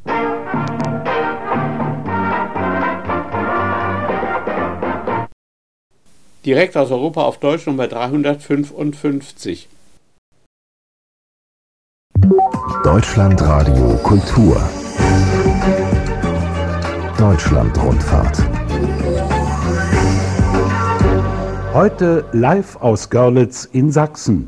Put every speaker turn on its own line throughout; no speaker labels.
Direkt aus Europa auf Deutsch Nummer 355.
Deutschlandradio Kultur. Deutschlandrundfahrt.
Heute live aus Görlitz in Sachsen.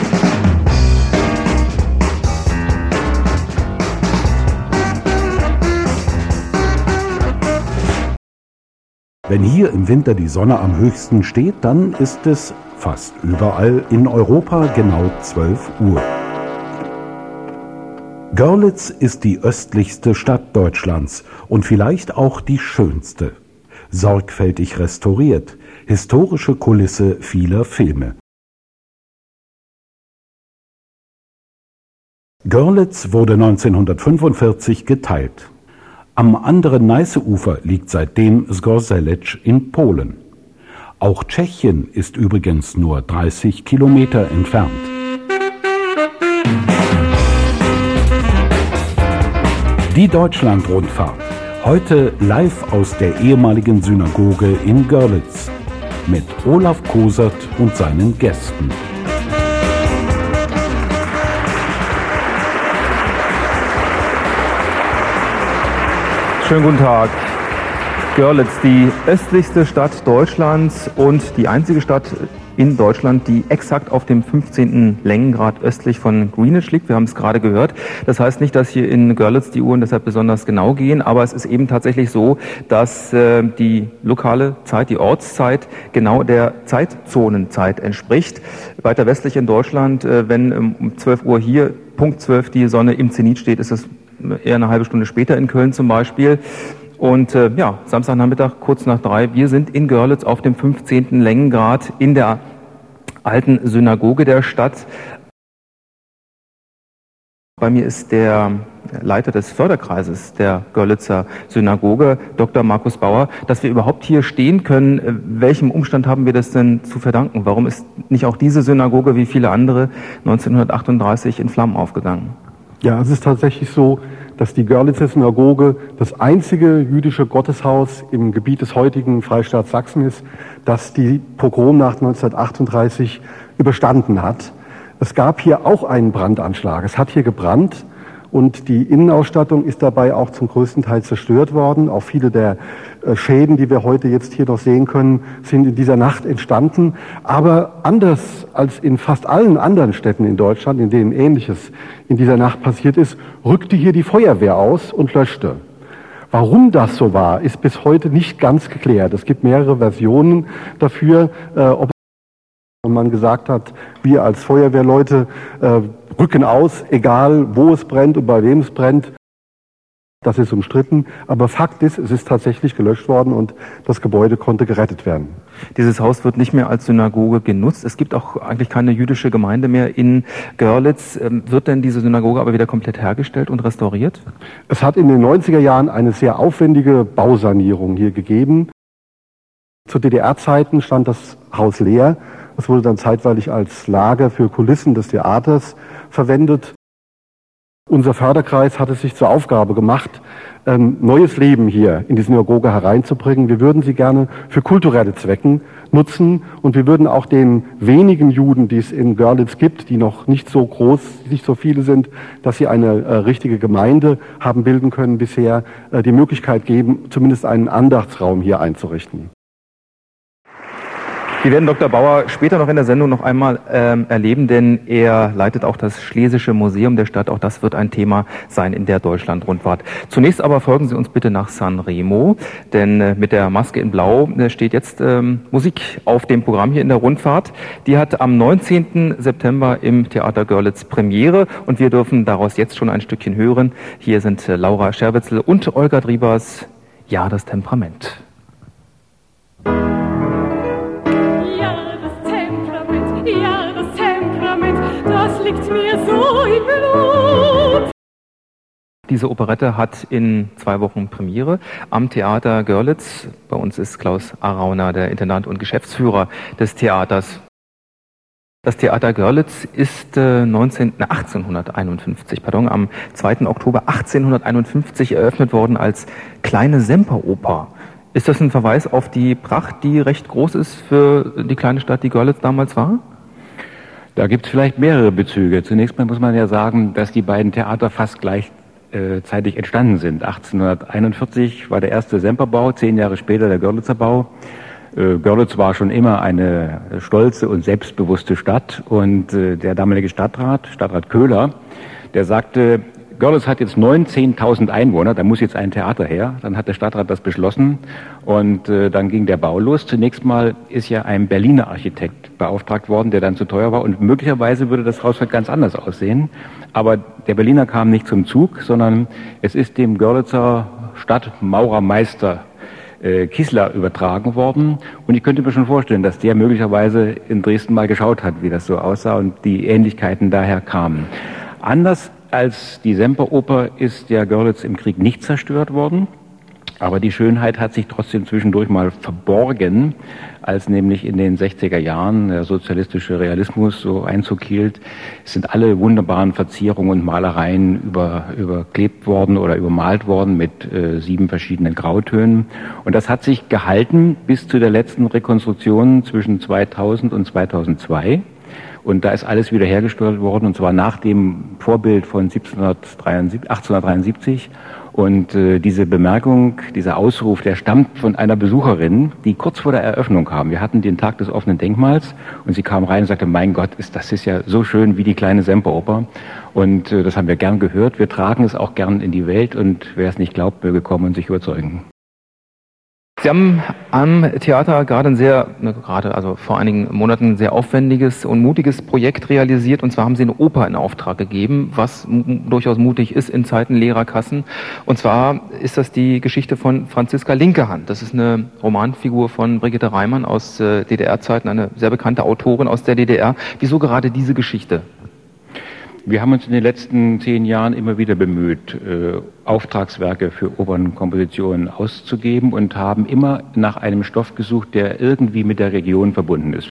Wenn hier im Winter die Sonne am höchsten steht, dann ist es fast überall in Europa genau 12 Uhr. Görlitz ist die östlichste Stadt Deutschlands und vielleicht auch die schönste. Sorgfältig restauriert, historische Kulisse vieler Filme. Görlitz wurde 1945 geteilt. Am anderen Neiße-Ufer liegt seitdem Zgorzelec in Polen. Auch Tschechien ist übrigens nur 30 Kilometer entfernt. Die Deutschlandrundfahrt. Heute live aus der ehemaligen Synagoge in Görlitz. Mit Olaf Kosert und seinen Gästen.
Schönen guten Tag. Görlitz, die östlichste Stadt Deutschlands und die einzige Stadt in Deutschland, die exakt auf dem 15. Längengrad östlich von Greenwich liegt. Wir haben es gerade gehört. Das heißt nicht, dass hier in Görlitz die Uhren deshalb besonders genau gehen, aber es ist eben tatsächlich so, dass die lokale Zeit, die Ortszeit, genau der Zeitzonenzeit entspricht. Weiter westlich in Deutschland, wenn um 12 Uhr hier, Punkt 12, die Sonne im Zenit steht, ist es eher eine halbe Stunde später in Köln zum Beispiel. Und Samstagnachmittag, kurz nach 3, wir sind in Görlitz auf dem 15. Längengrad in der alten Synagoge der Stadt. Bei mir ist der Leiter des Förderkreises der Görlitzer Synagoge, Dr. Markus Bauer. Dass wir überhaupt hier stehen können, welchem Umstand haben wir das denn zu verdanken? Warum ist nicht auch diese Synagoge wie viele andere 1938 in Flammen aufgegangen?
Ja, es ist tatsächlich so, dass die Görlitzer Synagoge das einzige jüdische Gotteshaus im Gebiet des heutigen Freistaats Sachsen ist, das die Pogromnacht 1938 überstanden hat. Es gab hier auch einen Brandanschlag. Es hat hier gebrannt und die Innenausstattung ist dabei auch zum größten Teil zerstört worden. Auch viele der Schäden, die wir heute jetzt hier noch sehen können, sind in dieser Nacht entstanden. Aber anders als in fast allen anderen Städten in Deutschland, in denen Ähnliches in dieser Nacht passiert ist, rückte hier die Feuerwehr aus und löschte. Warum das so war, ist bis heute nicht ganz geklärt. Es gibt mehrere Versionen dafür, ob man gesagt hat, wir als Feuerwehrleute rücken aus, egal wo es brennt und bei wem es brennt. Das ist umstritten, aber Fakt ist, es ist tatsächlich gelöscht worden und das Gebäude konnte gerettet werden.
Dieses Haus wird nicht mehr als Synagoge genutzt. Es gibt auch eigentlich keine jüdische Gemeinde mehr in Görlitz. Wird denn diese Synagoge aber wieder komplett hergestellt und restauriert?
Es hat in den 90er Jahren eine sehr aufwendige Bausanierung hier gegeben. Zu DDR-Zeiten stand das Haus leer. Es wurde dann zeitweilig als Lager für Kulissen des Theaters verwendet. Unser Förderkreis hat es sich zur Aufgabe gemacht, neues Leben hier in die Synagoge hereinzubringen. Wir würden sie gerne für kulturelle Zwecken nutzen und wir würden auch den wenigen Juden, die es in Görlitz gibt, die noch nicht so groß, nicht so viele sind, dass sie eine richtige Gemeinde haben bilden können bisher, die Möglichkeit geben, zumindest einen Andachtsraum hier einzurichten.
Wir werden Dr. Bauer später noch in der Sendung noch einmal erleben, denn er leitet auch das Schlesische Museum der Stadt. Auch das wird ein Thema sein in der Deutschlandrundfahrt. Zunächst aber folgen Sie uns bitte nach Sanremo, denn mit der Maske in Blau steht jetzt Musik auf dem Programm hier in der Rundfahrt. Die hat am 19. September im Theater Görlitz Premiere und wir dürfen daraus jetzt schon ein Stückchen hören. Hier sind Laura Scherwitzel und Olga Driebers, Ja, das Temperament.
Das liegt mir so im Blut.
Diese Operette hat in 2 Wochen Premiere am Theater Görlitz. Bei uns ist Klaus Arauner, der Intendant und Geschäftsführer des Theaters. Das Theater Görlitz ist 1851 am 2. Oktober 1851 eröffnet worden als kleine Semperoper. Ist das ein Verweis auf die Pracht, die recht groß ist für die kleine Stadt, die Görlitz damals war?
Da gibt es vielleicht mehrere Bezüge. Zunächst mal muss man ja sagen, dass die beiden Theater fast gleichzeitig entstanden sind. 1841 war der erste Semperbau, 10 Jahre später der Görlitzer Bau. Görlitz war schon immer eine stolze und selbstbewusste Stadt und der damalige Stadtrat Köhler, der sagte, Görlitz hat jetzt 19.000 Einwohner, da muss jetzt ein Theater her. Dann hat der Stadtrat das beschlossen und dann ging der Bau los. Zunächst mal ist ja ein Berliner Architekt beauftragt worden, der dann zu teuer war und möglicherweise würde das Haus ganz anders aussehen. Aber der Berliner kam nicht zum Zug, sondern es ist dem Görlitzer Stadtmaurermeister Kissler übertragen worden. Und ich könnte mir schon vorstellen, dass der möglicherweise in Dresden mal geschaut hat, wie das so aussah und die Ähnlichkeiten daher kamen. Anders als die Semperoper ist der Görlitz im Krieg nicht zerstört worden. Aber die Schönheit hat sich trotzdem zwischendurch mal verborgen, als nämlich in den 60er Jahren der sozialistische Realismus so Einzug hielt. Es sind alle wunderbaren Verzierungen und Malereien überklebt worden oder übermalt worden mit 7 verschiedenen Grautönen. Und das hat sich gehalten bis zu der letzten Rekonstruktion zwischen 2000 und 2002. Und da ist alles wiederhergestellt worden, und zwar nach dem Vorbild von 1873. Und diese Bemerkung, dieser Ausruf, der stammt von einer Besucherin, die kurz vor der Eröffnung kam. Wir hatten den Tag des offenen Denkmals und sie kam rein und sagte, mein Gott, das ist ja so schön wie die kleine Semperoper. Und das haben wir gern gehört. Wir tragen es auch gern in die Welt und wer es nicht glaubt, möge kommen und sich überzeugen.
Sie haben am Theater vor einigen Monaten ein sehr aufwendiges und mutiges Projekt realisiert. Und zwar haben Sie eine Oper in Auftrag gegeben, was durchaus mutig ist in Zeiten leerer Kassen. Und zwar ist das die Geschichte von Franziska Linkehand. Das ist eine Romanfigur von Brigitte Reimann aus DDR-Zeiten, eine sehr bekannte Autorin aus der DDR. Wieso gerade diese Geschichte?
Wir haben uns in den letzten 10 Jahren immer wieder bemüht, Auftragswerke für Opernkompositionen auszugeben und haben immer nach einem Stoff gesucht, der irgendwie mit der Region verbunden ist.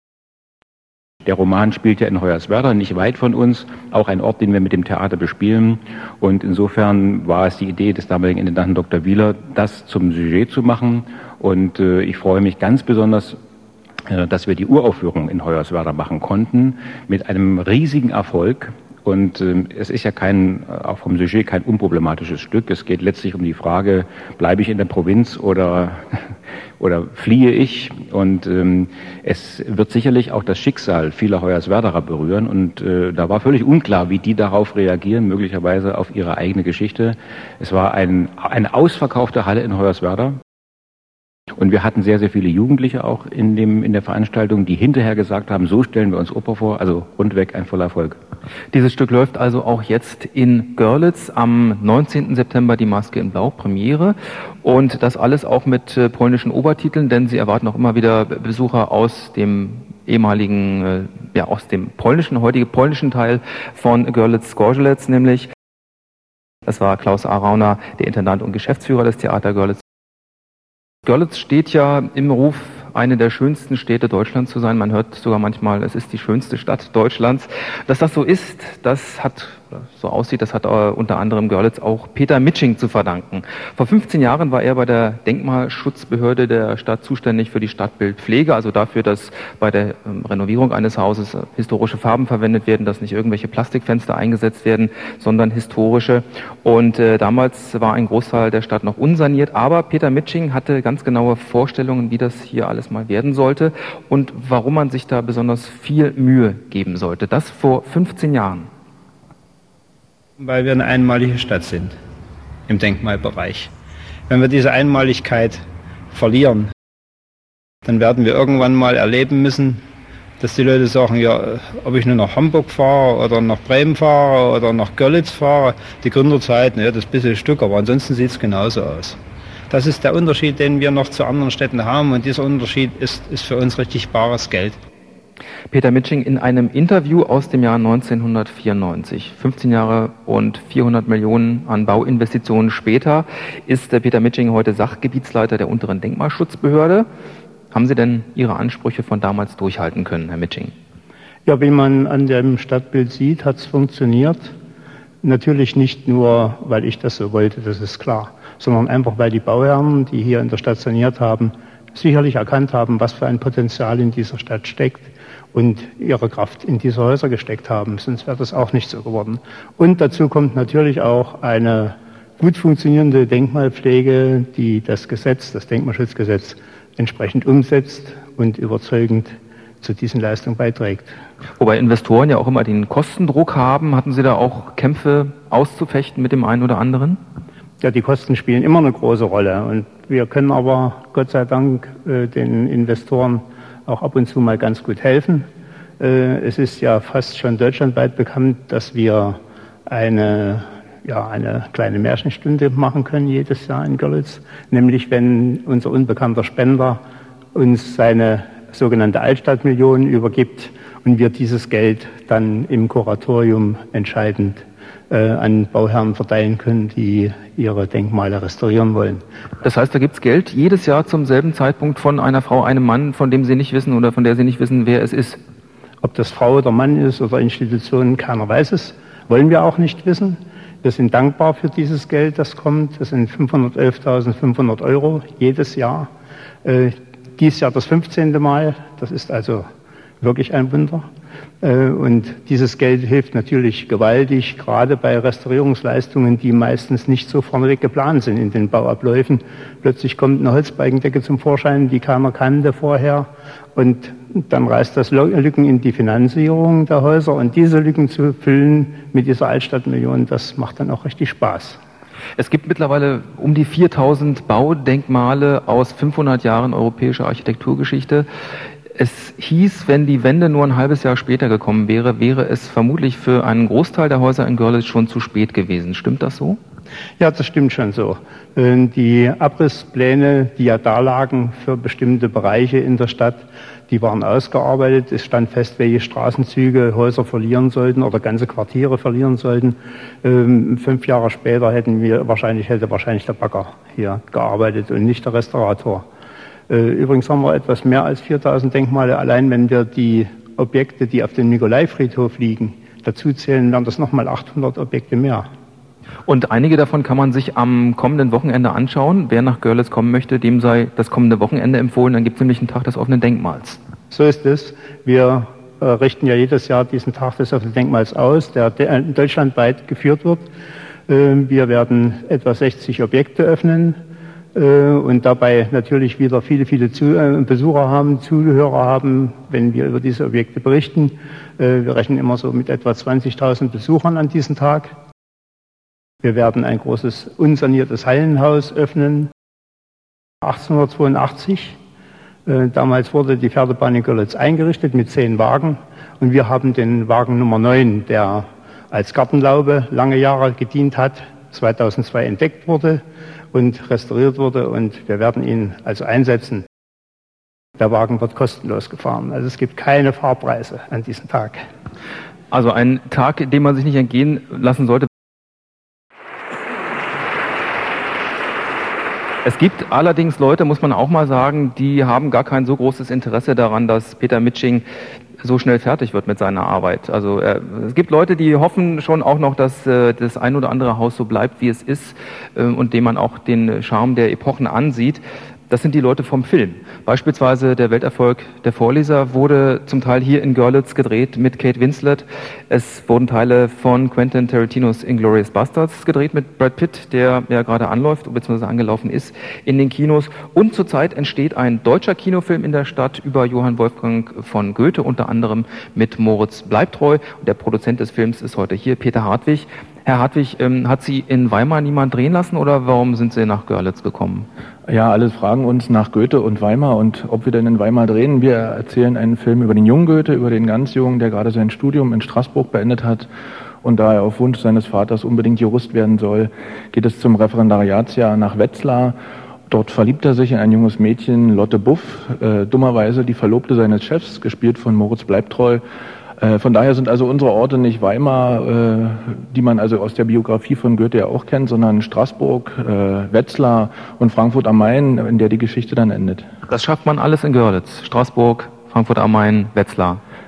Der Roman spielt ja in Hoyerswerda, nicht weit von uns, auch ein Ort, den wir mit dem Theater bespielen. Und insofern war es die Idee des damaligen Intendanten Dr. Wieler, das zum Sujet zu machen. Und ich freue mich ganz besonders, dass wir die Uraufführung in Hoyerswerda machen konnten, mit einem riesigen Erfolg. Und es ist ja auch vom Sujet kein unproblematisches Stück. Es geht letztlich um die Frage, bleibe ich in der Provinz oder fliehe ich? Und es wird sicherlich auch das Schicksal vieler Hoyerswerdaer berühren. Und da war völlig unklar, wie die darauf reagieren, möglicherweise auf ihre eigene Geschichte. Es war eine ausverkaufte Halle in Hoyerswerda. Und wir hatten sehr, sehr viele Jugendliche auch in der Veranstaltung, die hinterher gesagt haben, so stellen wir uns Oper vor, also rundweg ein voller Erfolg.
Dieses Stück läuft also auch jetzt in Görlitz, am 19. September die Maske in Blau, Premiere. Und das alles auch mit polnischen Obertiteln, denn Sie erwarten auch immer wieder Besucher aus dem ehemaligen, aus dem heutige polnischen Teil von Görlitz-Gorzelec nämlich. Das war Klaus Arauner, der Intendant und Geschäftsführer des Theater Görlitz. Görlitz steht ja im Ruf, eine der schönsten Städte Deutschlands zu sein. Man hört sogar manchmal, es ist die schönste Stadt Deutschlands. Dass das so ist, das hat unter anderem Görlitz auch Peter Mitsching zu verdanken. Vor 15 Jahren war er bei der Denkmalschutzbehörde der Stadt zuständig für die Stadtbildpflege, also dafür, dass bei der Renovierung eines Hauses historische Farben verwendet werden, dass nicht irgendwelche Plastikfenster eingesetzt werden, sondern historische. Und damals war ein Großteil der Stadt noch unsaniert, aber Peter Mitsching hatte ganz genaue Vorstellungen, wie das hier alles mal werden sollte und warum man sich da besonders viel Mühe geben sollte. Das vor 15 Jahren.
Weil wir eine einmalige Stadt sind im Denkmalbereich. Wenn wir diese Einmaligkeit verlieren, dann werden wir irgendwann mal erleben müssen, dass die Leute sagen, ja, ob ich nur nach Hamburg fahre oder nach Bremen fahre oder nach Görlitz fahre, die Gründerzeiten, ja, das ist ein bisschen ein Stück, aber ansonsten sieht es genauso aus. Das ist der Unterschied, den wir noch zu anderen Städten haben, und dieser Unterschied ist für uns richtig bares Geld.
Peter Mitsching in einem Interview aus dem Jahr 1994. 15 Jahre und 400 Millionen an Bauinvestitionen später ist Peter Mitsching heute Sachgebietsleiter der unteren Denkmalschutzbehörde. Haben Sie denn Ihre Ansprüche von damals durchhalten können, Herr Mitsching?
Ja, wie man an dem Stadtbild sieht, hat es funktioniert. Natürlich nicht nur, weil ich das so wollte, das ist klar, sondern einfach, weil die Bauherren, die hier in der Stadt saniert haben, sicherlich erkannt haben, was für ein Potenzial in dieser Stadt steckt und ihre Kraft in diese Häuser gesteckt haben. Sonst wäre das auch nicht so geworden. Und dazu kommt natürlich auch eine gut funktionierende Denkmalpflege, die das Gesetz, das Denkmalschutzgesetz, entsprechend umsetzt und überzeugend zu diesen Leistungen beiträgt.
Wobei Investoren ja auch immer den Kostendruck haben. Hatten Sie da auch Kämpfe auszufechten mit dem einen oder anderen?
Ja, die Kosten spielen immer eine große Rolle. Und wir können aber Gott sei Dank den Investoren auch ab und zu mal ganz gut helfen. Es ist ja fast schon deutschlandweit bekannt, dass wir eine kleine Märchenstunde machen können jedes Jahr in Görlitz. Nämlich wenn unser unbekannter Spender uns seine sogenannte Altstadtmillion übergibt und wir dieses Geld dann im Kuratorium entscheidend an Bauherren verteilen können, die ihre Denkmale restaurieren wollen.
Das heißt, da gibt es Geld jedes Jahr zum selben Zeitpunkt von einer Frau, einem Mann, von dem Sie nicht wissen oder von der Sie nicht wissen, wer es ist?
Ob das Frau oder Mann ist oder Institution, keiner weiß es. Wollen wir auch nicht wissen. Wir sind dankbar für dieses Geld, das kommt. Das sind 511.500 € jedes Jahr. Dies Jahr das 15. Mal. Das ist also wirklich ein Wunder. Und dieses Geld hilft natürlich gewaltig, gerade bei Restaurierungsleistungen, die meistens nicht so vorneweg geplant sind in den Bauabläufen. Plötzlich kommt eine Holzbalkendecke zum Vorschein, die keiner kannte vorher. Und dann reißt das Lücken in die Finanzierung der Häuser. Und diese Lücken zu füllen mit dieser Altstadtmillion, das macht dann auch richtig Spaß.
Es gibt mittlerweile um die 4.000 Baudenkmale aus 500 Jahren europäischer Architekturgeschichte. Es hieß, wenn die Wende nur ein halbes Jahr später gekommen wäre, wäre es vermutlich für einen Großteil der Häuser in Görlitz schon zu spät gewesen. Stimmt das so?
Ja, das stimmt schon so. Die Abrisspläne, die ja da lagen für bestimmte Bereiche in der Stadt, die waren ausgearbeitet. Es stand fest, welche Straßenzüge Häuser verlieren sollten oder ganze Quartiere verlieren sollten. 5 Jahre später hätte wahrscheinlich der Bagger hier gearbeitet und nicht der Restaurator. Übrigens haben wir etwas mehr als 4.000 Denkmale. Allein wenn wir die Objekte, die auf dem Nikolaifriedhof liegen, dazu zählen, wären das nochmal 800 Objekte mehr.
Und einige davon kann man sich am kommenden Wochenende anschauen. Wer nach Görlitz kommen möchte, dem sei das kommende Wochenende empfohlen. Dann gibt es nämlich einen Tag des offenen Denkmals.
So ist es. Wir richten ja jedes Jahr diesen Tag des offenen Denkmals aus, der deutschlandweit geführt wird. Wir werden etwa 60 Objekte öffnen und dabei natürlich wieder viele Besucher haben, Zuhörer haben, wenn wir über diese Objekte berichten. Wir rechnen immer so mit etwa 20.000 Besuchern an diesem Tag. Wir werden ein großes unsaniertes Hallenhaus öffnen. 1882. Damals wurde die Pferdebahn in Görlitz eingerichtet mit 10 Wagen. Und wir haben den Wagen Nummer 9, der als Gartenlaube lange Jahre gedient hat, 2002 entdeckt wurde und restauriert wurde. Und wir werden ihn also einsetzen. Der Wagen wird kostenlos gefahren. Also es gibt keine Fahrpreise an diesem Tag.
Also ein Tag, dem man sich nicht entgehen lassen sollte. Es gibt allerdings Leute, muss man auch mal sagen, die haben gar kein so großes Interesse daran, dass Peter Mitsching so schnell fertig wird mit seiner Arbeit. Also es gibt Leute, die hoffen schon auch noch, dass das ein oder andere Haus so bleibt, wie es ist und dem man auch den Charme der Epochen ansieht. Das sind die Leute vom Film. Beispielsweise der Welterfolg Der Vorleser wurde zum Teil hier in Görlitz gedreht mit Kate Winslet. Es wurden Teile von Quentin Tarantinos Inglourious Basterds gedreht mit Brad Pitt, der ja gerade anläuft bzw. angelaufen ist in den Kinos. Und zurzeit entsteht ein deutscher Kinofilm in der Stadt über Johann Wolfgang von Goethe, unter anderem mit Moritz Bleibtreu. Und der Produzent des Films ist heute hier, Peter Hartwig. Herr Hartwig, hat Sie in Weimar niemand drehen lassen oder warum sind Sie nach Görlitz gekommen?
Ja, alle fragen uns nach Goethe und Weimar und ob wir denn in Weimar drehen. Wir erzählen einen Film über den jungen Goethe, über den ganz Jungen, der gerade sein Studium in Straßburg beendet hat. Und da er auf Wunsch seines Vaters unbedingt Jurist werden soll, geht es zum Referendariatsjahr nach Wetzlar. Dort verliebt er sich in ein junges Mädchen, Lotte Buff, dummerweise die Verlobte seines Chefs, gespielt von Moritz Bleibtreu. Von daher sind also unsere Orte nicht Weimar, die man also aus der Biografie von Goethe ja auch kennt, sondern Straßburg, Wetzlar und Frankfurt am Main, in der die Geschichte dann endet.
Das schafft man alles in Görlitz. Straßburg, Frankfurt am Main, Wetzlar.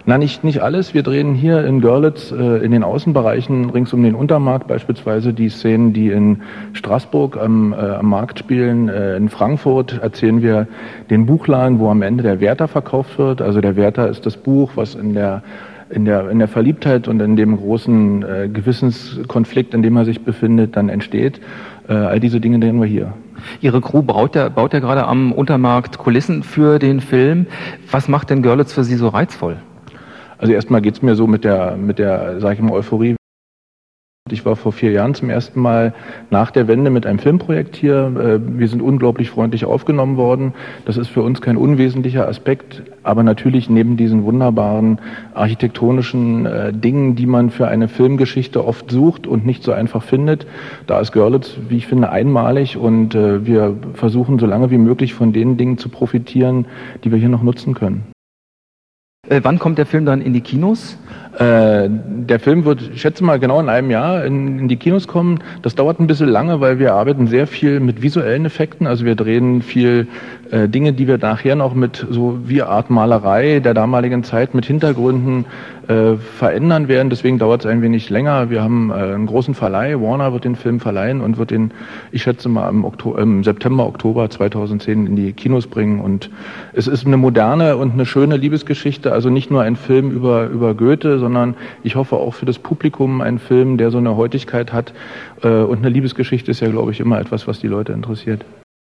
Na, nicht alles. Wir drehen hier in Görlitz in den Außenbereichen rings um den Untermarkt beispielsweise die Szenen, die in Straßburg am Markt spielen. In Frankfurt erzählen wir den Buchladen, wo am Ende der Werther verkauft wird. Also der Werther ist das Buch, was in der Verliebtheit und in dem großen Gewissenskonflikt, in dem er sich befindet, dann entsteht. All diese Dinge drehen wir hier.
Ihre Crew baut ja gerade am Untermarkt Kulissen für den Film. Was macht denn Görlitz für Sie so reizvoll?
Also erstmal geht's mir so mit der, sag ich mal, Euphorie. Ich war vor 4 Jahren zum ersten Mal nach der Wende mit einem Filmprojekt hier. Wir sind unglaublich freundlich aufgenommen worden. Das ist für uns kein unwesentlicher Aspekt, aber natürlich neben diesen wunderbaren architektonischen Dingen, die man für eine Filmgeschichte oft sucht und nicht so einfach findet, da ist Görlitz, wie ich finde, einmalig und wir versuchen so lange wie möglich von den Dingen zu profitieren, die wir hier noch nutzen können.
Wann kommt der Film dann in die Kinos?
Der Film wird, ich schätze mal, genau in einem Jahr in die Kinos kommen. Das dauert ein bisschen lange, weil wir arbeiten sehr viel mit visuellen Effekten. Also wir drehen viel Dinge, die wir nachher noch mit so wie Art Malerei der damaligen Zeit mit Hintergründen verändern werden. Deswegen dauert es ein wenig länger. Wir haben einen großen Verleih. Warner wird den Film verleihen und wird den, ich schätze mal, im September, Oktober 2010 in die Kinos bringen. Und es ist eine moderne und eine schöne Liebesgeschichte. Also nicht nur ein Film über Goethe, sondern ich hoffe auch für das Publikum ein Film, der so eine Heutigkeit hat. Und eine Liebesgeschichte ist ja, glaube ich, immer etwas, was die Leute interessiert.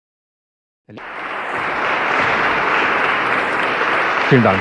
Vielen Dank.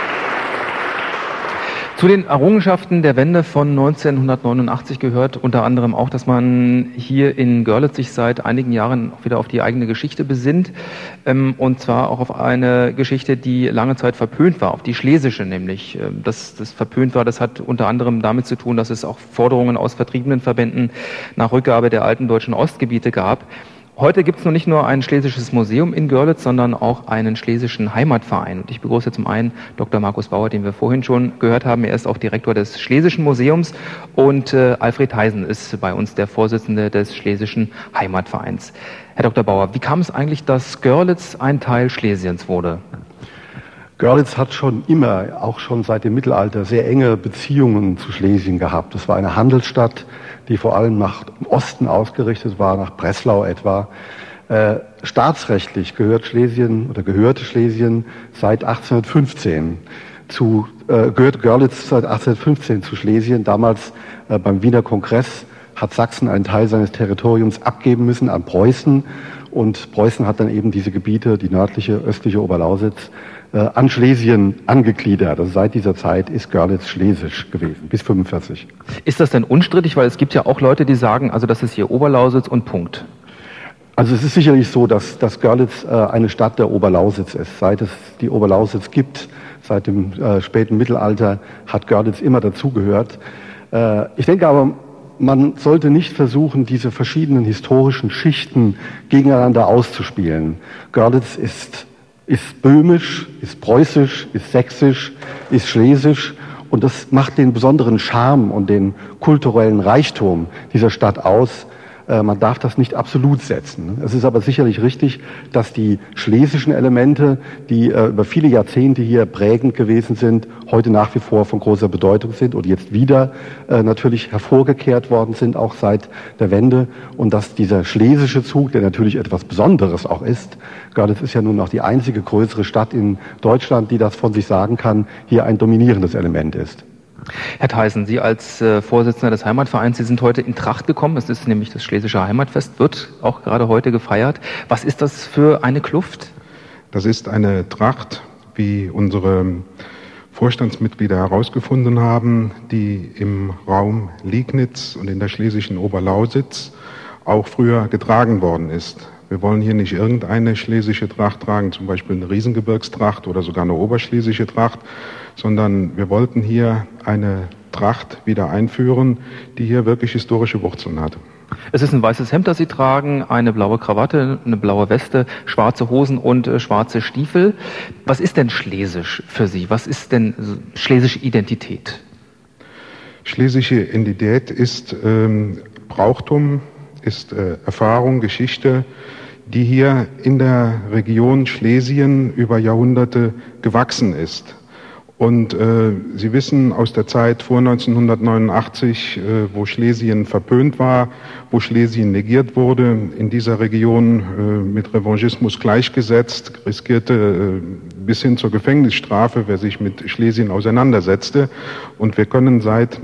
Zu den Errungenschaften der Wende von 1989 gehört unter anderem auch, dass man hier in Görlitz sich seit einigen Jahren auch wieder auf die eigene Geschichte besinnt, und zwar auch auf eine Geschichte, die lange Zeit verpönt war, auf die schlesische nämlich. Dass das verpönt war, das hat unter anderem damit zu tun, dass es auch Forderungen aus Vertriebenenverbänden nach Rückgabe der alten deutschen Ostgebiete gab. Heute gibt es noch nicht nur ein schlesisches Museum in Görlitz, sondern auch einen schlesischen Heimatverein. Und ich begrüße zum einen Dr. Markus Bauer, den wir vorhin schon gehört haben. Er ist auch Direktor des Schlesischen Museums. Und Alfred Heisen ist bei uns der Vorsitzende des Schlesischen Heimatvereins. Herr Dr. Bauer, wie kam es eigentlich, dass Görlitz ein Teil Schlesiens wurde?
Görlitz hat schon immer, auch schon seit dem Mittelalter, sehr enge Beziehungen zu Schlesien gehabt. Es war eine Handelsstadt, die vor allem nach Osten ausgerichtet war, nach Breslau etwa. Staatsrechtlich gehörte Schlesien seit 1815 gehört Görlitz seit 1815 zu Schlesien. Damals beim Wiener Kongress hat Sachsen einen Teil seines Territoriums abgeben müssen an Preußen. Und Preußen hat dann eben diese Gebiete, die nördliche, östliche Oberlausitz, an Schlesien angegliedert. Also seit dieser Zeit ist Görlitz schlesisch gewesen, bis 1945.
Ist das denn unstrittig? Weil es gibt ja auch Leute, die sagen, also das ist hier Oberlausitz und Punkt.
Also es ist sicherlich so, dass Görlitz eine Stadt der Oberlausitz ist. Seit es die Oberlausitz gibt, seit dem späten Mittelalter, hat Görlitz immer dazugehört. Ich denke aber, man sollte nicht versuchen, diese verschiedenen historischen Schichten gegeneinander auszuspielen. Görlitz ist böhmisch, ist preußisch, ist sächsisch, ist schlesisch und das macht den besonderen Charme und den kulturellen Reichtum dieser Stadt aus. Man darf das nicht absolut setzen. Es ist aber sicherlich richtig, dass die schlesischen Elemente, die über viele Jahrzehnte hier prägend gewesen sind, heute nach wie vor von großer Bedeutung sind und jetzt wieder natürlich hervorgekehrt worden sind, auch seit der Wende. Und dass dieser schlesische Zug, der natürlich etwas Besonderes auch ist, Görlitz ist ja nun auch die einzige größere Stadt in Deutschland, die das von sich sagen kann, hier ein dominierendes Element ist.
Herr Theisen, Sie als Vorsitzender des Heimatvereins, Sie sind heute in Tracht gekommen. Es ist nämlich das Schlesische Heimatfest, wird auch gerade heute gefeiert. Was ist das für eine Kluft?
Das ist eine Tracht, wie unsere Vorstandsmitglieder herausgefunden haben, die im Raum Liegnitz und in der schlesischen Oberlausitz auch früher getragen worden ist. Wir wollen hier nicht irgendeine schlesische Tracht tragen, zum Beispiel eine Riesengebirgstracht oder sogar eine oberschlesische Tracht, sondern wir wollten hier eine Tracht wieder einführen, die hier wirklich historische Wurzeln hat.
Es ist ein weißes Hemd, das Sie tragen, eine blaue Krawatte, eine blaue Weste, schwarze Hosen und schwarze Stiefel. Was ist denn schlesisch für Sie? Was ist denn schlesische Identität?
Schlesische Identität ist Brauchtum, ist Erfahrung, Geschichte, die hier in der Region Schlesien über Jahrhunderte gewachsen ist. Und Sie wissen aus der Zeit vor 1989, wo Schlesien verpönt war, wo Schlesien negiert wurde, in dieser Region mit Revanchismus gleichgesetzt, riskierte bis hin zur Gefängnisstrafe, wer sich mit Schlesien auseinandersetzte. Und wir können seit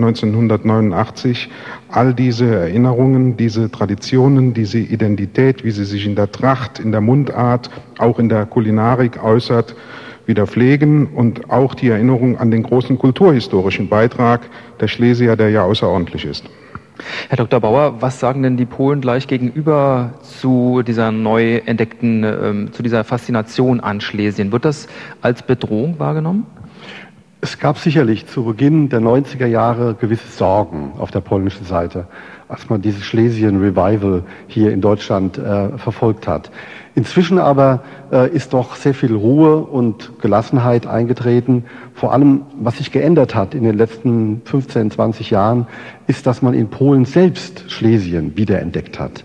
1989 all diese Erinnerungen, diese Traditionen, diese Identität, wie sie sich in der Tracht, in der Mundart, auch in der Kulinarik äußert, wieder pflegen und auch die Erinnerung an den großen kulturhistorischen Beitrag der Schlesier, der ja außerordentlich ist.
Herr Dr. Bauer, was sagen denn die Polen gleich gegenüber zu dieser neu entdeckten, zu dieser Faszination an Schlesien? Wird das als Bedrohung wahrgenommen?
Es gab sicherlich zu Beginn der 90er Jahre gewisse Sorgen auf der polnischen Seite, als man dieses Schlesien-Revival hier in Deutschland verfolgt hat. Inzwischen aber ist doch sehr viel Ruhe und Gelassenheit eingetreten. Vor allem, was sich geändert hat in den letzten 15, 20 Jahren, ist, dass man in Polen selbst Schlesien wiederentdeckt hat.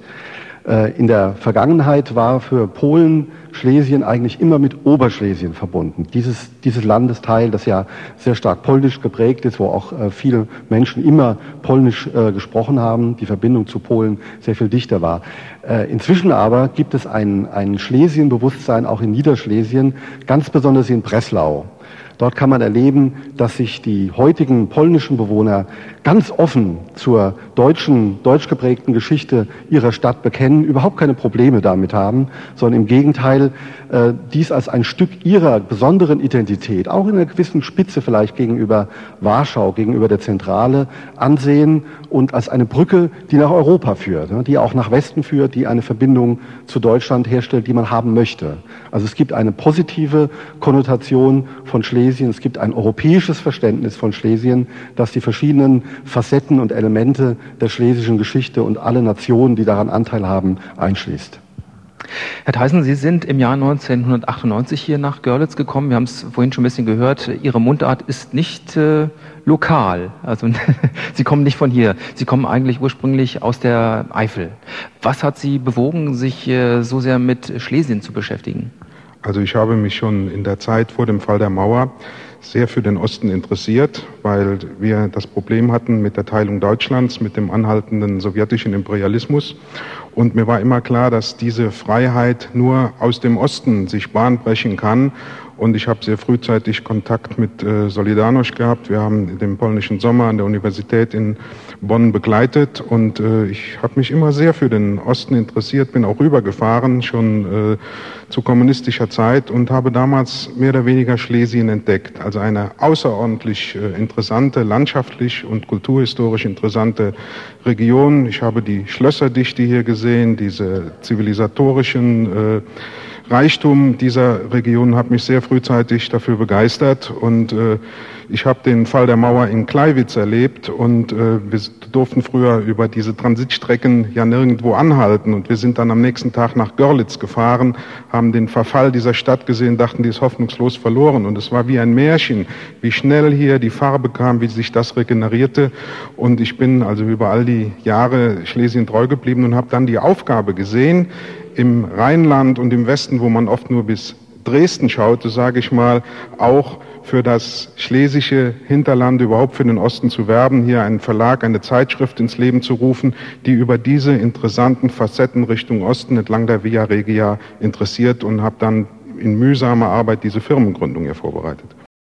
In der Vergangenheit war für Polen Schlesien eigentlich immer mit Oberschlesien verbunden. Dieses Landesteil, das ja sehr stark polnisch geprägt ist, wo auch viele Menschen immer polnisch gesprochen haben, die Verbindung zu Polen sehr viel dichter war. Inzwischen aber gibt es ein Schlesien-Bewusstsein auch in Niederschlesien, ganz besonders in Breslau. Dort kann man erleben, dass sich die heutigen polnischen Bewohner ganz offen zur deutsch geprägten Geschichte ihrer Stadt bekennen, überhaupt keine Probleme damit haben, sondern im Gegenteil dies als ein Stück ihrer besonderen Identität, auch in einer gewissen Spitze vielleicht gegenüber Warschau, gegenüber der Zentrale ansehen und als eine Brücke, die nach Europa führt, die auch nach Westen führt, die eine Verbindung zu Deutschland herstellt, die man haben möchte. Also es gibt eine positive Konnotation von Schlesien, es gibt ein europäisches Verständnis von Schlesien, das die verschiedenen Facetten und Elemente der schlesischen Geschichte und alle Nationen, die daran Anteil haben, einschließt.
Herr Theissen, Sie sind im Jahr 1998 hier nach Görlitz gekommen. Wir haben es vorhin schon ein bisschen gehört. Ihre Mundart ist nicht lokal. Also Sie kommen nicht von hier. Sie kommen eigentlich ursprünglich aus der Eifel. Was hat Sie bewogen, sich so sehr mit Schlesien zu beschäftigen?
Also ich habe mich schon in der Zeit vor dem Fall der Mauer sehr für den Osten interessiert, weil wir das Problem hatten mit der Teilung Deutschlands, mit dem anhaltenden sowjetischen Imperialismus. Und mir war immer klar, dass diese Freiheit nur aus dem Osten sich Bahn brechen kann. Und ich habe sehr frühzeitig Kontakt mit Solidarność gehabt. Wir haben den polnischen Sommer an der Universität in Bonn begleitet. Und ich habe mich immer sehr für den Osten interessiert, bin auch rübergefahren, schon zu kommunistischer Zeit, und habe damals mehr oder weniger Schlesien entdeckt. Also eine außerordentlich interessante, landschaftlich und kulturhistorisch interessante Region. Ich habe die Schlösserdichte hier gesehen, diese zivilisatorischen Reichtum dieser Region hat mich sehr frühzeitig dafür begeistert, und ich habe den Fall der Mauer in Kleiwitz erlebt, und wir durften früher über diese Transitstrecken ja nirgendwo anhalten, und wir sind dann am nächsten Tag nach Görlitz gefahren, haben den Verfall dieser Stadt gesehen, dachten, die ist hoffnungslos verloren, und es war wie ein Märchen, wie schnell hier die Farbe kam, wie sich das regenerierte, und ich bin also über all die Jahre Schlesien treu geblieben und habe dann die Aufgabe gesehen, im Rheinland und im Westen, wo man oft nur bis Dresden schaute, sage ich mal, auch für das schlesische Hinterland, überhaupt für den Osten zu werben, hier einen Verlag, eine Zeitschrift ins Leben zu rufen, die über diese interessanten Facetten Richtung Osten entlang der Via Regia interessiert, und habe dann in mühsamer Arbeit diese Firmengründung hier vorbereitet.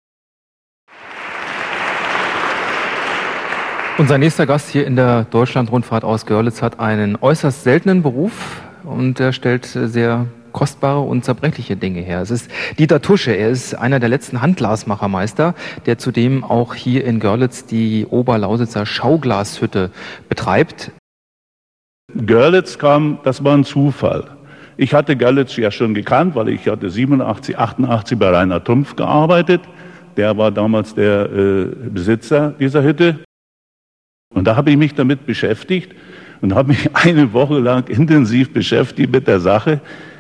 Unser nächster Gast hier in der Deutschlandrundfahrt aus Görlitz hat einen äußerst seltenen Beruf, und er stellt sehr kostbare und zerbrechliche Dinge her. Es ist Dieter Tusche. Er ist einer der letzten Handglasmachermeister, der zudem auch hier in Görlitz die Oberlausitzer Schauglashütte betreibt.
Görlitz das war ein Zufall. Ich hatte Görlitz ja schon gekannt, weil ich hatte 87, 88 bei Rainer Trumpf gearbeitet. Der war damals der Besitzer dieser Hütte. Und da habe ich mich damit beschäftigt und habe mich eine Woche lang intensiv beschäftigt mit der Sache.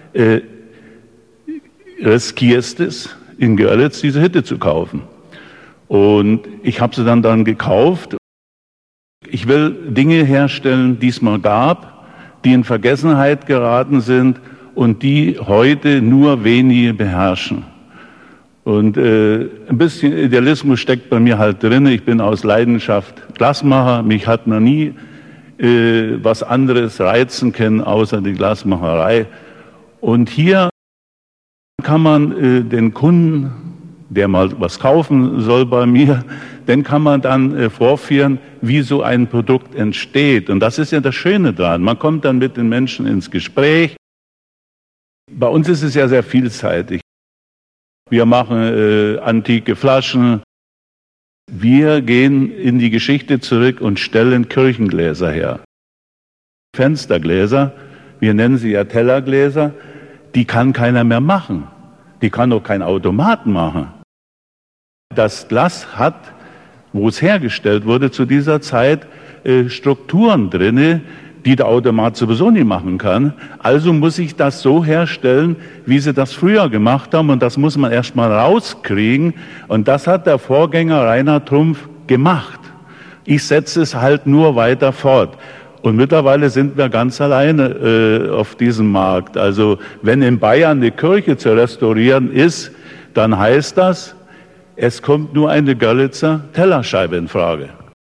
Riskierst es, in Görlitz diese Hütte zu kaufen? Und ich habe sie dann gekauft. Ich will Dinge herstellen, die es mal gab, die in Vergessenheit geraten sind und die heute nur wenige beherrschen. Und ein bisschen Idealismus steckt bei mir halt drin. Ich bin aus Leidenschaft Glasmacher. Mich hat noch nie was anderes reizen können, außer die Glasmacherei. Und hier kann man den Kunden, der mal was kaufen soll bei mir, den kann man dann vorführen, wie so ein Produkt entsteht. Und das ist ja das Schöne daran. Man kommt dann mit den Menschen ins Gespräch. Bei uns ist es ja sehr vielseitig. Wir machen antike Flaschen. Wir gehen in die Geschichte zurück und stellen Kirchengläser her. Fenstergläser, wir nennen sie ja Tellergläser, die kann keiner mehr machen. Die kann auch kein Automat machen. Das Glas hat, wo es hergestellt wurde, zu dieser Zeit Strukturen drinne, die der Automat sowieso nie machen kann. Also muss ich das so herstellen, wie sie das früher gemacht haben. Und das muss man erst mal rauskriegen. Und das hat der Vorgänger Rainer Trumpf gemacht. Ich setze es halt nur weiter fort. Und mittlerweile sind wir ganz alleine auf diesem Markt. Also wenn in Bayern eine Kirche zu restaurieren ist, dann heißt das, es kommt nur eine Görlitzer Tellerscheibe in Frage.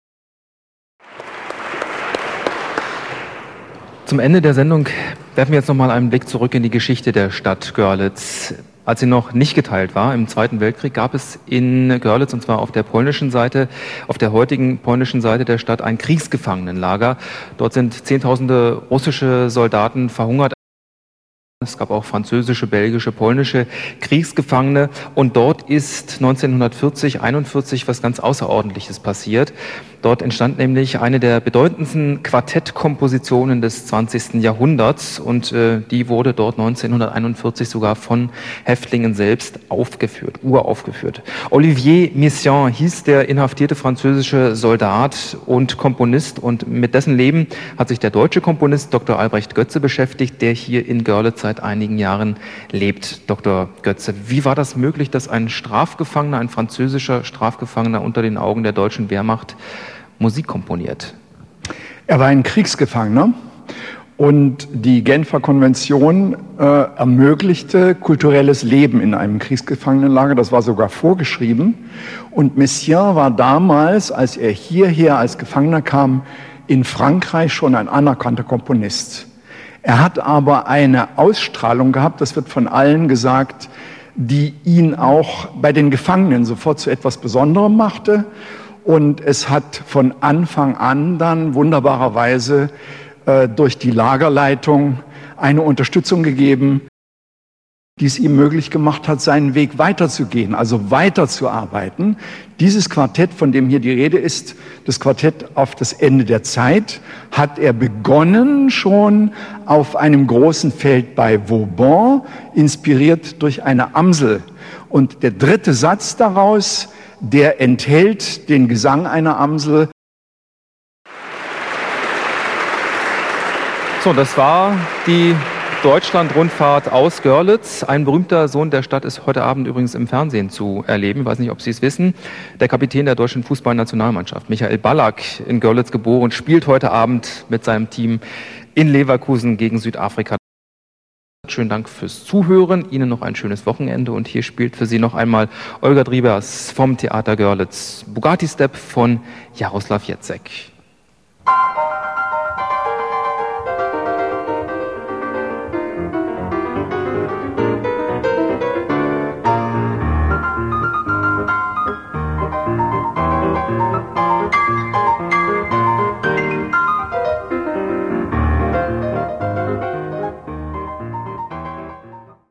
Zum Ende der Sendung werfen wir jetzt noch mal einen Blick zurück in die Geschichte der Stadt Görlitz. Als sie noch nicht geteilt war, im Zweiten Weltkrieg, gab es in Görlitz, und zwar auf der polnischen Seite, auf der heutigen polnischen Seite der Stadt, ein Kriegsgefangenenlager. Dort sind Zehntausende russische Soldaten verhungert. Es gab auch französische, belgische, polnische Kriegsgefangene. Und dort ist 1940, was ganz Außerordentliches passiert. Dort entstand nämlich eine der bedeutendsten Quartettkompositionen des 20. Jahrhunderts. Und die wurde dort 1941 sogar von Häftlingen selbst uraufgeführt. Olivier Messiaen hieß der inhaftierte französische Soldat und Komponist. Und mit dessen Leben hat sich der deutsche Komponist Dr. Albrecht Goetze beschäftigt, der hier in Görlitz seit einigen Jahren lebt. Dr. Goetze, wie war das möglich, dass ein Strafgefangener, ein französischer Strafgefangener unter den Augen der deutschen Wehrmacht Musik komponiert?
Er war ein Kriegsgefangener und die Genfer Konvention ermöglichte kulturelles Leben in einem Kriegsgefangenenlager. Das war sogar vorgeschrieben. Und Messiaen war damals, als er hierher als Gefangener kam, in Frankreich schon ein anerkannter Komponist. Er hat aber eine Ausstrahlung gehabt, das wird von allen gesagt, die ihn auch bei den Gefangenen sofort zu etwas Besonderem machte. Und es hat von Anfang an dann wunderbarerweise durch die Lagerleitung eine Unterstützung gegeben, die es ihm möglich gemacht hat, seinen Weg weiterzugehen, also weiterzuarbeiten. Dieses Quartett, von dem hier die Rede ist, das Quartett auf das Ende der Zeit, hat er begonnen schon auf einem großen Feld bei Vauban, inspiriert durch eine Amsel. Und der dritte Satz daraus, der enthält den Gesang einer Amsel.
So, das war die Deutschland-Rundfahrt aus Görlitz. Ein berühmter Sohn der Stadt ist heute Abend übrigens im Fernsehen zu erleben. Ich weiß nicht, ob Sie es wissen. Der Kapitän der deutschen Fußballnationalmannschaft, Michael Ballack, in Görlitz geboren, spielt heute Abend mit seinem Team in Leverkusen gegen Südafrika. Schönen Dank fürs Zuhören. Ihnen noch ein schönes Wochenende. Und hier spielt für Sie noch einmal Olga Driebers vom Theater Görlitz Bugatti Step von Jaroslav Jacek.